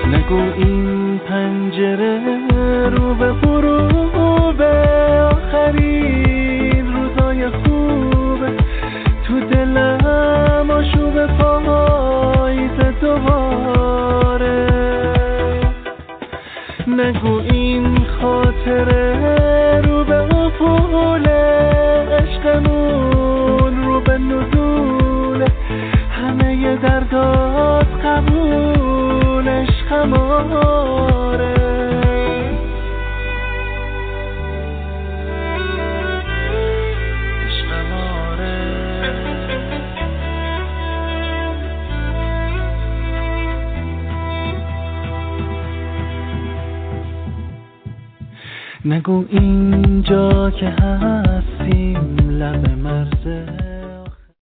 نگو این پنجره رو به غروب آخرین روزای خوبه، تو دلم آشوب پاییز دوباره. نگو این خاطره رو به افول عشقمون رو به نزول همه دردات قبولش خماره. نگو اینجا که هستیم لب